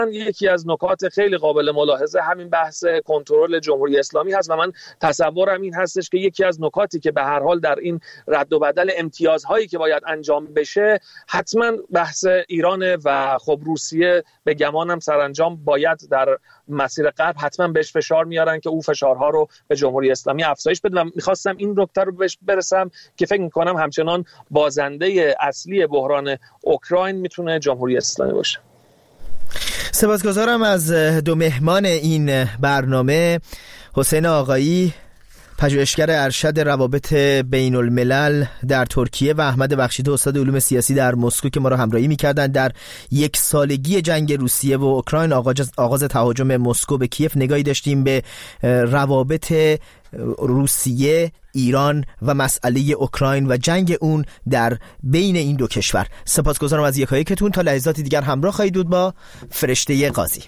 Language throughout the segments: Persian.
یکی از نکات خیلی قابل ملاحظه همین بحث کنترل جمهوری اسلامی هست و من تصورم این هستش که یکی از نکاتی که به هر حال در این رد و بدل امتیازهایی که باید انجام بشه حتما بحث ایران و خب روسیه به گمانم سرانجام باید در مسیر غرب حتما بهش فشار میارن که او فشارها رو به جمهوری اسلامی افزایش بده و میخواستم این نکته رو بهش برسم که فکر میکنم همچنان بازنده اصلی بحران اوکراین میتونه جمهوری اسلامی باشه. سپاسگزارم از دو مهمان این برنامه، حسین آقایی پژوهشگر ارشد روابط بین الملل در ترکیه و احمد بخشیده استاد علوم سیاسی در مسکو که ما را همراهی می‌کردند در یک سالگی جنگ روسیه و اوکراین، آغاز تهاجم مسکو به کیف. نگاهی داشتیم به روابط روسیه، ایران و مسئله اوکراین و جنگ اون در بین این دو کشور. سپاسگزارم از یکایکتون. تا لحظاتی دیگر همراه خواهید بود با فرشته قاضی.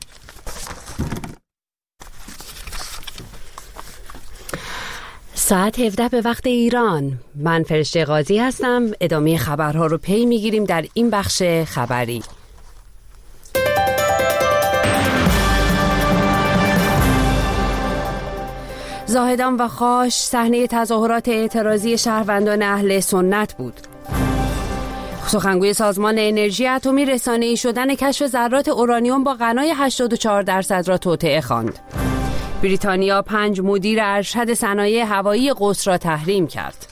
ساعت 17 به وقت ایران. من فرشته قاضی هستم. ادامه خبرها رو پی میگیریم در این بخش خبری. زاهدان و خاش صحنه تظاهرات اعتراضی شهروندان اهل سنت بود. سخنگوی سازمان انرژی اتمی رسانه‌ای شدن کشف ذرات اورانیوم با غنای 84% را توطئه خواند. بریتانیا 5 مدیر ارشد صنایع هوایی قدس را تحریم کرد.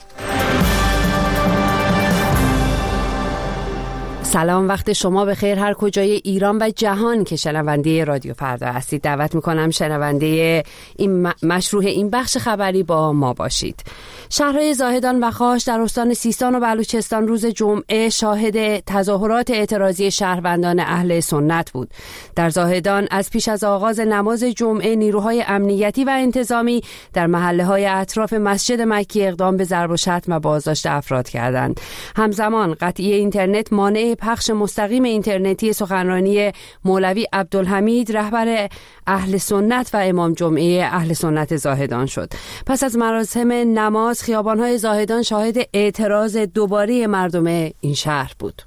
سلام، وقت شما بخیر هر کجای ایران و جهان که شنونده رادیو فردا هستید. دعوت میکنم شنونده این مشروع این بخش خبری با ما باشید. شهرهای زاهدان و خاش در استان سیستان و بلوچستان روز جمعه شاهد تظاهرات اعتراضی شهروندان اهل سنت بود. در زاهدان از پیش از آغاز نماز جمعه نیروهای امنیتی و انتظامی در محله‌های اطراف مسجد مکی اقدام به ضرب و شتم و بازداشت افراد کردند. همزمان قطعی اینترنت مانع پخش مستقیم اینترنتی سخنرانی مولوی عبدالحمید رهبر اهل سنت و امام جمعه اهل سنت زاهدان شد. پس از مراسم نماز خیابان‌های زاهدان شاهد اعتراض دوباره مردم این شهر بود.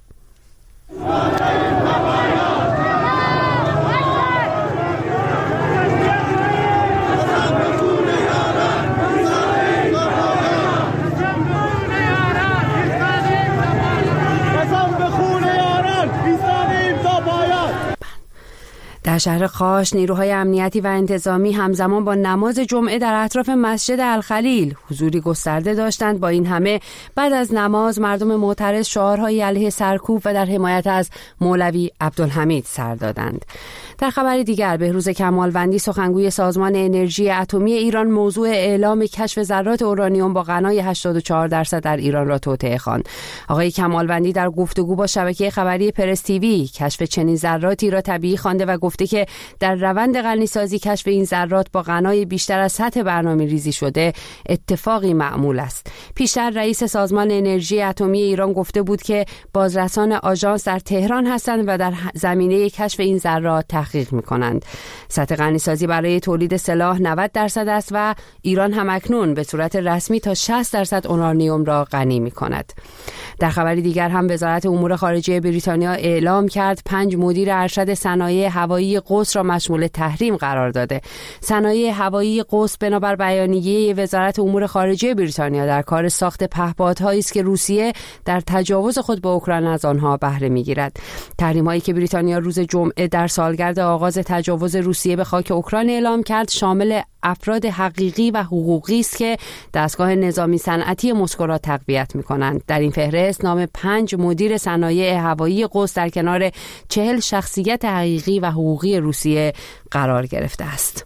در شهر خاش نیروهای امنیتی و انتظامی همزمان با نماز جمعه در اطراف مسجد الخلیل حضوری گسترده داشتند. با این همه بعد از نماز مردم معترض شعارهای علیه سرکوب و در حمایت از مولوی عبدالحمید سر دادند. در خبری دیگر بهروز کمالوندی سخنگوی سازمان انرژی اتمی ایران موضوع اعلام کشف ذرات اورانیوم با غنای 84% در ایران را توطئه خواند. آقای کمالوندی در گفتگو با شبکه خبری پرس تیوی کشف چنین ذراتی را طبیعی خوانده و گفته که در روند غنیسازی کشف این ذرات با غنای بیشتر از سطح برنامه‌ریزی شده اتفاقی معمول است. پیشتر رئیس سازمان انرژی اتمی ایران گفته بود که بازرسان آژانس در تهران هستند و در زمینه کشف این ذرات تحقیق می‌کنند. سطح غنیسازی برای تولید سلاح 90% است و ایران همکنون به صورت رسمی تا 60% اورانیوم را غنی می‌کند. در خبری دیگر هم وزارت امور خارجه بریتانیا اعلام کرد 5 مدیر ارشد صنایع هوایی قدس را مشمول تحریم قرار داده. صنایع هوایی قدس بنابر بیانیه وزارت امور خارجه بریتانیا در کار ساخت پهپادهایی است که روسیه در تجاوز خود به اوکراین از آنها بهره می‌گیرد. تحریم‌هایی که بریتانیا روز جمعه در سالگرد آغاز تجاوز روسیه به خاک اوکراین اعلام کرد شامل افراد حقیقی و حقوقی است که دستگاه نظامی صنعتی مسکو را تقویت می‌کنند. در این فهرست نام 5 مدیر صنایع هوایی قدس در کنار 40 شخصیت حقیقی و حقوقی روسیه قرار گرفته است.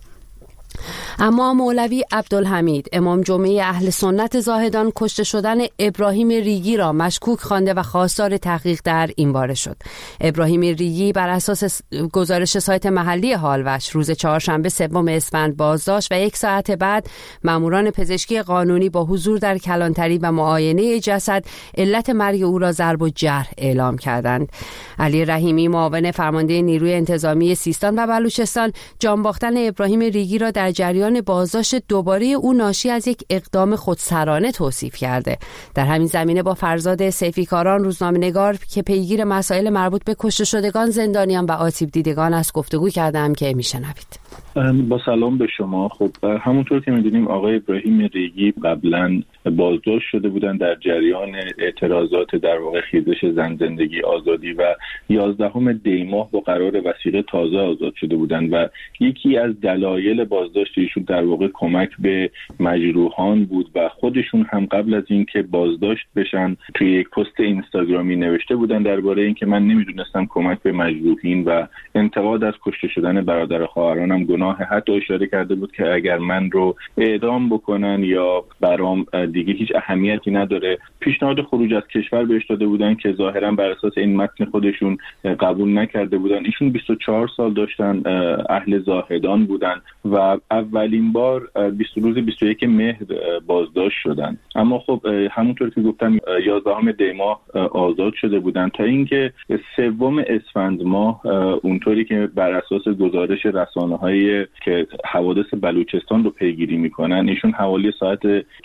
اما مولوی عبدالحمید امام جمعه اهل سنت زاهدان کشته شدن ابراهیم ریگی را مشکوک خوانده و خواستار تحقیق در این باره شد. ابراهیم ریگی بر اساس گزارش سایت محلی هالوش روز چهارشنبه 3 اسفند بازداشت و 1 ساعت بعد ماموران پزشکی قانونی با حضور در کلانتری و معاینه جسد علت مرگ او را ضرب و جرح اعلام کردند. علی رحیمی معاون فرمانده نیروی انتظامی سیستان و بلوچستان جان باختن ابراهیم ریگی را در جریان جریان بازداشت دوباره او ناشی از یک اقدام خودسرانه توصیف کرده. در همین زمینه با فرزاد سیفیکاران روزنامه‌نگار که پیگیر مسائل مربوط به کشته شدگان، زندانیان و آسیب دیدگان است گفتگو کردم که میشنوید. با سلام به شما. خب همونطور که می‌دونیم آقای ابراهیم ریگی قبلا بازداشت شده بودن در جریان اعتراضات در واقع خیزش زن زندگی آزادی و 11 دی ماه با قرار وثیقه تازه آزاد شده بودن و یکی از دلایل بازداشت ایشون در واقع کمک به مجروحان بود و خودشون هم قبل از اینکه بازداشت بشن توی یک پست اینستاگرامی نوشته بودن درباره اینکه من نمیدونستم کمک به مجروحین و انتقاد از کشته شدن برادر و خواهرانم گناه. حتی اشاره کرده بود که اگر من رو اعدام بکنن یا برام دیگه هیچ اهمیتی نداره. پیشنهاد خروج از کشور بهش داده بودن که ظاهرا بر اساس این متن خودشون قبول نکرده بودن. ایشون 24 سال داشتن، اهل زاهدان بودن و اولین بار روز 21 مهر بازداشت شدن. اما خب همونطور که گفتم 11 دی ماه آزاد شده بودن تا اینکه 3 اسفند ماه اونطوری که بر اساس گزارش رسانه‌های که حوادث بلوچستان رو پیگیری میکنن، ایشون حوالی ساعت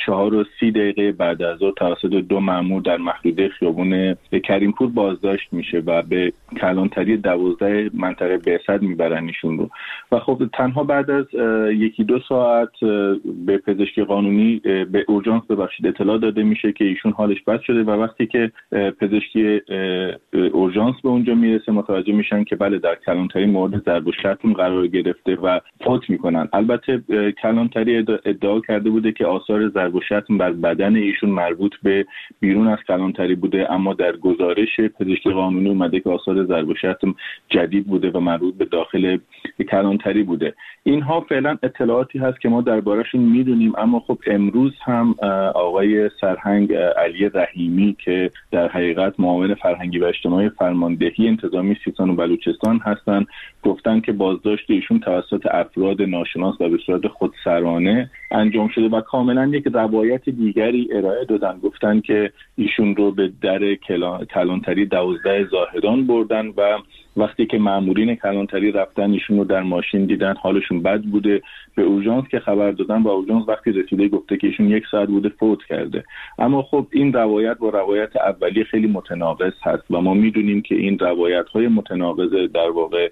4:30 بعد از ظهر توسط 2 مأمور در محدوده خیابون کریمپور بازداشت میشه و به کلانتری 12 منطقه بعثت میبرن ایشون رو. و خب تنها بعد از 1-2 ساعت به پزشکی قانونی به اورژانس اطلاع داده میشه که ایشون حالش بد شده و وقتی که پزشکی اورژانس به اونجا میرسه متوجه میشن که بله در کلانتری مورد ضرب و شتم قرار گرفته و فوت میکنن. البته کلانتری ادعا کرده بوده که آثار ضرب و شتم بر بدن ایشون مربوط به بیرون از کلانتری بوده، اما در گزارش پزشکی قانونی اومده که آثار ضرب و شتم جدید بوده و مربوط به داخل کلانتری بوده. اینها فعلا اطلاعاتی هست که ما درباره‌شون میدونیم. اما خب امروز هم آقای سرهنگ علی رحیمی که در حقیقت معاون فرهنگی و اجتماعی فرماندهی انتظامی سیستان و بلوچستان هستن گفتن که بازداشت ایشون توسط افراد ناشناس و به صورت خودسرانه انجام شده و کاملا یک روایت دیگری ارائه دادن. گفتن که ایشون رو به در کلانتری 12 زاهدان بردن و وقتی که مامورین کلانتری رفتن ایشون رو در ماشین دیدن حالشون بد بوده. به اورژانس که خبر دادن و اورژانس وقتی رسیده گفته که ایشون 1 ساعت بوده فوت کرده. اما خب این روایت با روایت اولیه خیلی متناقض هست و ما میدونیم که این روایت‌های متناقض در واقع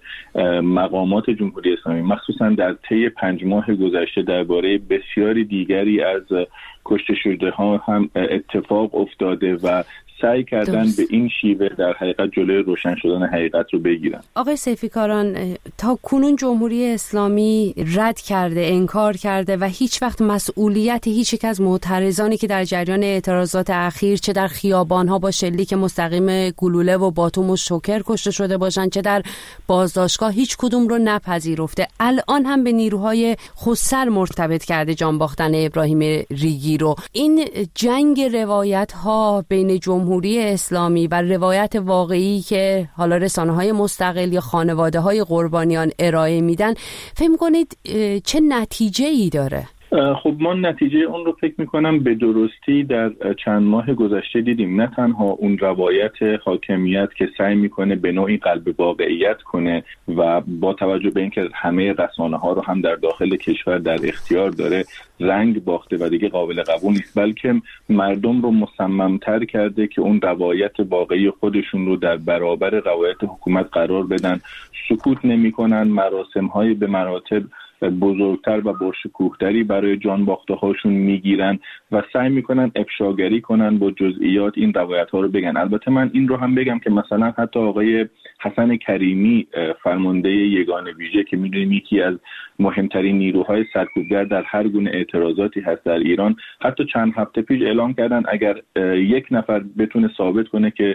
مقامات جمهوری اسلامی مخصوصا در طی 5 ماه گذشته درباره بسیاری دیگری از کشته شده ها هم اتفاق افتاده و سعی کردن به این شیوه در حقیقت جلوی روشن شدن حقیقت رو بگیرن. آقای سیفیکاران، تا کنون جمهوری اسلامی رد کرده، انکار کرده و هیچ وقت مسئولیت هیچ یک از معترضانی که در جریان اعتراضات اخیر چه در خیابان‌ها با شلیک مستقیم گلوله و باتوم و شوکر کشته شده باشند چه در بازداشتگاه هیچ کدوم رو نپذیرفته. الان هم به نیروهای خودسر مرتبط کرده جان باختن ابراهیم ریگی رو. این جنگ روایت‌ها بین جمهوری اسلامی و روایت واقعی که حالا رسانه‌های مستقل یا خانواده‌های قربانیان ارائه میدن فکر کنید چه نتیجه‌ای داره؟ خب ما نتیجه اون رو فکر میکنم به درستی در چند ماه گذشته دیدیم. نه تنها اون روایت حاکمیت که سعی میکنه به نوعی قلب واقعیت کنه و با توجه به اینکه همه رسانه ها رو هم در داخل کشور در اختیار داره رنگ باخته و دیگه قابل قبول نیست، بلکه مردم رو مصممتر کرده که اون روایت واقعی خودشون رو در برابر روایت حکومت قرار بدن. سکوت نمیکنن، مراسم های به مراتب بزرگتر و باشکوه‌تری برای جان باخته هاشون میگیرن و سعی میکنن افشاگری کنن با جزئیات این روایت ها رو بگن. البته من این رو هم بگم که مثلا حتی آقای حسن کریمی فرمانده یگان ویژه که میدونیم یکی از مهمترین نیروهای سرکوبگر در هر گونه اعتراضاتی هست در ایران، حتی چند هفته پیش اعلام کردن اگر 1 نفر بتونه ثابت کنه که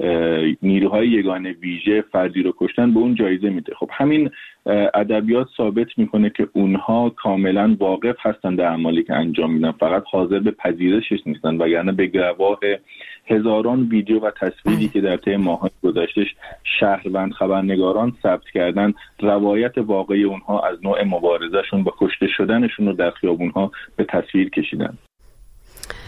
نیروهای یگان ویژه فردی رو کشتن به اون جایزه میده. خب همین ادبیات ثابت میکنه که اونها کاملا واقف هستن در اعمالی که انجام میدن، فقط حاضر به پذیرشش نیستن، وگرنه به گواه هزاران ویدیو و تصویری که در طی ماه‌های گذشته شهروند خبرنگاران ثبت کردن روایت واقعی اونها از نوع مبارزهشون با کشته شدنشون رو در خیابونها به تصویر کشیدن.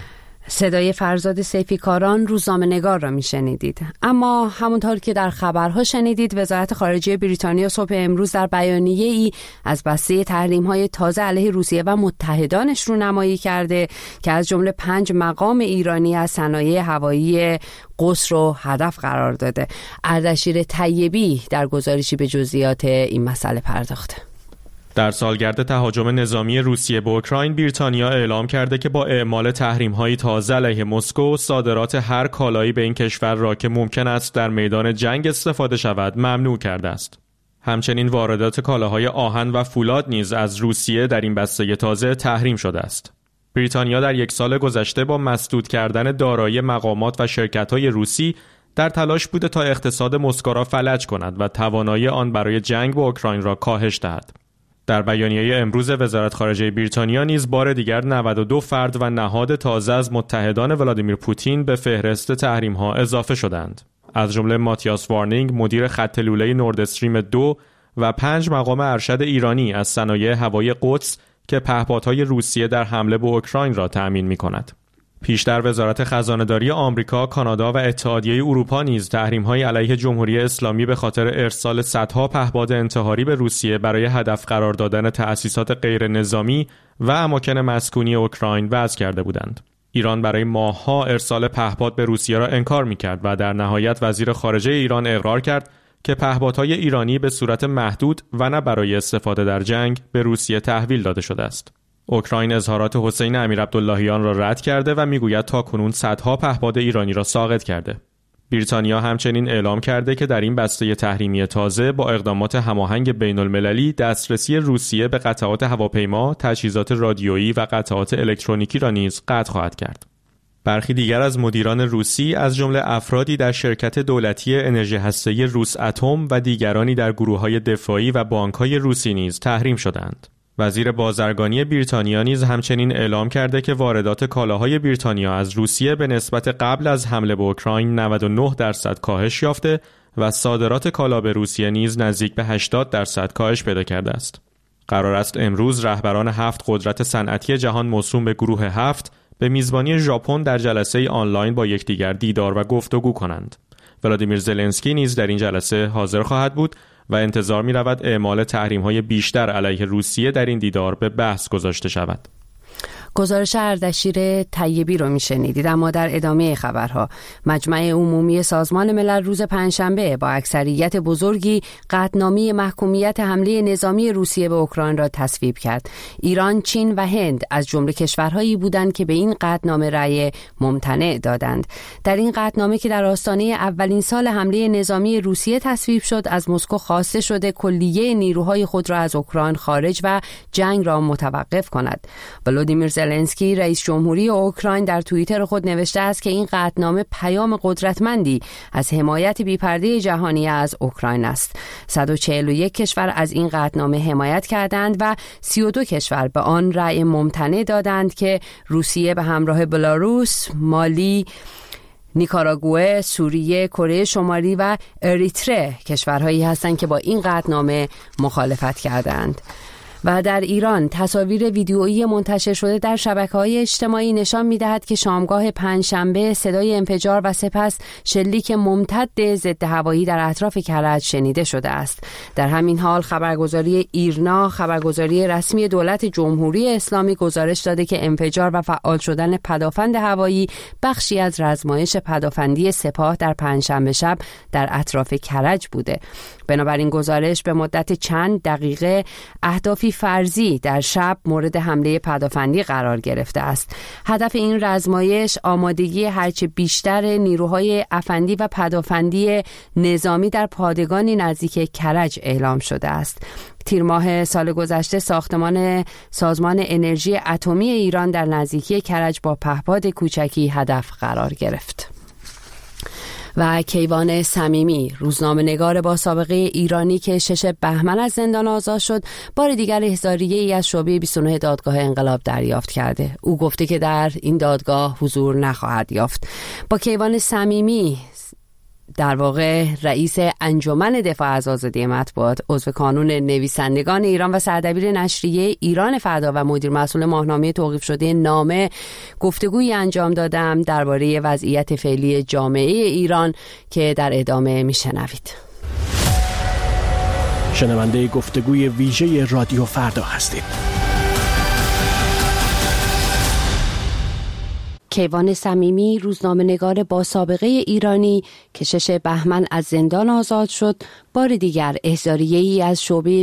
صدای فرزاد سیفیکاران روزنامه‌نگار را میشنیدید. اما همونطور که در خبرها شنیدید، وزارت خارجه بریتانیا صبح امروز در بیانیه‌ای از بسته تحریم‌های تازه علیه روسیه و متحدانش رونمایی کرده که از جمله 5 مقام ایرانی از صنایع هوایی قدس رو هدف قرار داده. اردشیر طیبی در گزارشی به جزئیات این مسئله پرداخته. در سالگرد تهاجم نظامی روسیه به اوکراین، بریتانیا اعلام کرده که با اعمال تحریم‌های تازه علیه مسکو، صادرات هر کالایی به این کشور را که ممکن است در میدان جنگ استفاده شود ممنوع کرده است. همچنین واردات کالاهای آهن و فولاد نیز از روسیه در این بسته تازه تحریم شده است. بریتانیا در 1 سال گذشته با مسدود کردن دارایی مقامات و شرکت‌های روسی در تلاش بوده تا اقتصاد مسکو را فلج کند و توانایی آن برای جنگ با اوکراین را کاهش دهد. در بیانیه امروز وزارت خارجه بریتانیا نیز بار دیگر 92 فرد و نهاد تازه از متحدان ولادیمیر پوتین به فهرست تحریم‌ها اضافه شدند. از جمله ماتیاس وارنینگ، مدیر خط لوله نورد استریم 2 و 5 مقام ارشد ایرانی از صنایع هوایی قدس که پهپادهای روسیه در حمله به اوکراین را تأمین می‌کند. پیشتر وزارت خزانه‌داری آمریکا، کانادا و اتحادیه اروپا نیز تحریم‌های علیه جمهوری اسلامی به خاطر ارسال صدها پهپاد انتحاری به روسیه برای هدف قرار دادن تأسیسات غیر نظامی و اماکن مسکونی اوکراین وضع کرده بودند. ایران برای ماه‌ها ارسال پهپاد به روسیه را انکار می‌کرد و در نهایت وزیر خارجه ایران اقرار کرد که پهپادهای ایرانی به صورت محدود و نه برای استفاده در جنگ به روسیه تحویل داده شده است. اوکراین اظهارات حسین امیرعبداللهیان را رد کرده و میگوید تاکنون صدها پهپاد ایرانی را ساقط کرده. بریتانیا همچنین اعلام کرده که در این بسته تحریمی تازه با اقدامات هماهنگ بین‌المللی دسترسی روسیه به قطعات هواپیما، تجهیزات رادیویی و قطعات الکترونیکی را نیز قطع خواهد کرد. برخی دیگر از مدیران روسی از جمله افرادی در شرکت دولتی انرژی هسته‌ای روس اتم و دیگرانی در گروه‌های دفاعی و بانک‌های روسی نیز تحریم شدند. وزیر بازرگانی بریتانیا نیز همچنین اعلام کرده که واردات کالاهای بریتانیا از روسیه به نسبت قبل از حمله به اوکراین 99% کاهش یافته و صادرات کالا به روسیه نیز نزدیک به 80% کاهش پیدا کرده است. قرار است امروز رهبران 7 قدرت صنعتی جهان موسوم به گروه 7 به میزبانی ژاپن در جلسه آنلاین با یکدیگر دیدار و گفتگو کنند. ولادیمیر زلنسکی نیز در این جلسه حاضر خواهد بود و انتظار می رود اعمال تحریم‌های بیشتر علیه روسیه در این دیدار به بحث گذاشته شود. گزارش اردشیر طیبی رو میشنیدید. اما در ادامه خبرها، مجمع عمومی سازمان ملل روز پنجشنبه با اکثریت بزرگی قطعنامه محکومیت حمله نظامی روسیه به اوکراین را تصویب کرد. ایران، چین و هند از جمله کشورهایی بودند که به این قطعنامه رأی ممتنع دادند. در این قطعنامه که در آستانه اولین سال حمله نظامی روسیه تصویب شد، از مسکو خواسته شده کلیه نیروهای خود را از اوکراین خارج و جنگ را متوقف کند. ولادیمیر زلنسکی رئیس جمهوری اوکراین در توییتر خود نوشته است که این قطعنامه پیام قدرتمندی از حمایت بی‌پرده جهانی از اوکراین است. 141 کشور از این قطعنامه حمایت کردند و 32 کشور به آن رأی ممتنع دادند که روسیه به همراه بلاروس، مالی، نیکاراگوئه، سوریه، کره شمالی و اریتره کشورهایی هستند که با این قطعنامه مخالفت کردند. و در ایران تصاویر ویدیویی منتشر شده در شبکه‌های اجتماعی نشان می‌دهد که شامگاه پنجشنبه صدای انفجار و سپس شلیک ممتد ضد هوایی در اطراف کرج شنیده شده است. در همین حال خبرگزاری ایرنا، خبرگزاری رسمی دولت جمهوری اسلامی، گزارش داده که انفجار و فعال شدن پدافند هوایی بخشی از رزمایش پدافندی سپاه در پنجشنبه شب در اطراف کرج بوده. بنابراین گزارش به مدت چند دقیقه اهدافی فرضی در شب مورد حمله پدافندی قرار گرفته است. هدف این رزمایش آمادگی هرچه بیشتر نیروهای افندی و پدافندی نظامی در پادگانی نزدیک کرج اعلام شده است. تیر ماه سال گذشته سازمان انرژی اتمی ایران در نزدیکی کرج با پهپاد کوچکی هدف قرار گرفت. و کیوان صمیمی، روزنامه‌نگار با سابقه ایرانی که 6 بهمن از زندان آزاد شد، بار دیگر احضاریه‌ای از شعبه 29 دادگاه انقلاب دریافت کرده. او گفته که در این دادگاه حضور نخواهد یافت. با کیوان صمیمی در واقع رئیس انجمن دفاع از آزادی مطبوعات، عضو کانون نویسندگان ایران و سردبیر نشریه ایران فردا و مدیر مسئول ماهنامه توقیف شده نامه، گفتگویی انجام دادم درباره وضعیت فعلی جامعه ایران که در ادامه میشنوید. شنونده گفتگوی ویژه رادیو فردا هستید. کیوان صمیمی، روزنامه‌نگار با سابقه ایرانی که 6 بهمن از زندان آزاد شد، بار دیگر احضاریه‌ای از شعبه